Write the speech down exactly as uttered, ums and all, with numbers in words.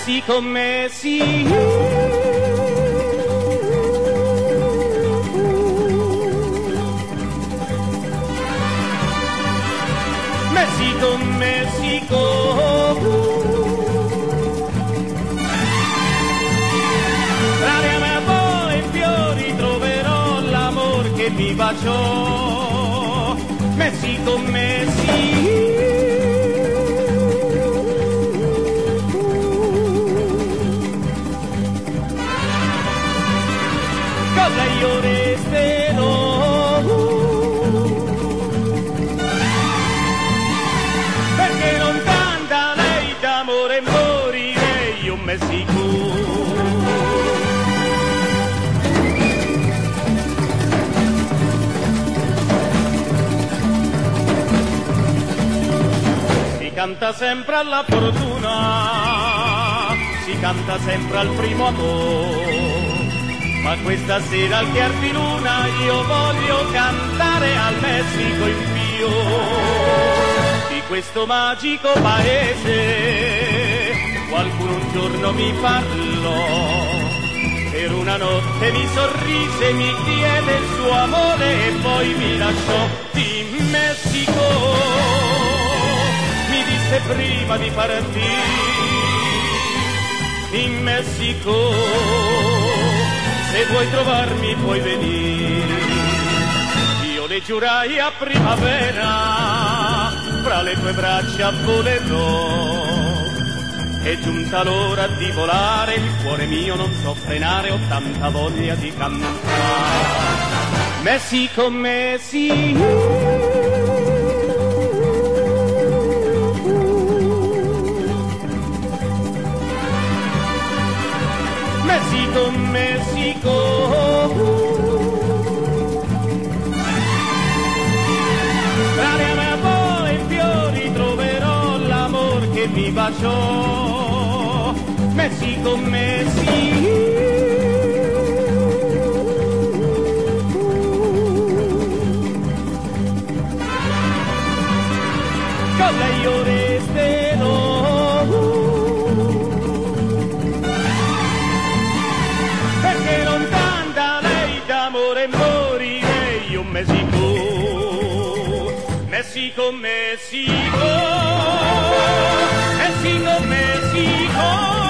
Messico, Messico. Messico, Messico, tra le amapolle e fiori troverò l'amor che mi baciò. Messico, Messico, cosa io resterò? D'amore morirei io, Messico. Si canta sempre alla fortuna, si canta sempre al primo amore, ma questa sera al chiar di luna io voglio cantare al Messico in Pio. Di questo magico paese qualcuno un giorno mi parlò, per una notte mi sorrise, mi chiede il suo amore e poi mi lasciò. Di Messico mi disse prima di partire, in Messico se vuoi trovarmi puoi venire. Io le giurai a primavera, fra le tue braccia volerò. È giunta l'ora di volare, il cuore mio non so frenare, ho tanta voglia di cantare. Messico, Messico. Messico, Messico. Tra le amapolle e fiori troverò l'amor che mi baciò. Messico, Messico. Con lei io resterò, perché lontana da lei d'amore morirei io, Messico. Messico, Messico, Messico, Messico.